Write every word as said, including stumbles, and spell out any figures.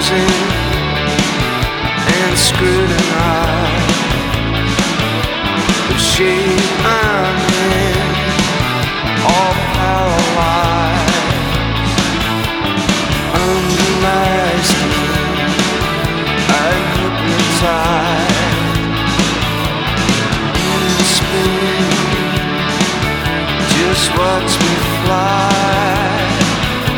watching and scrutinize the shape I'm in, all paralyzed under my skin. I'm hypnotized in spin. Just watch me.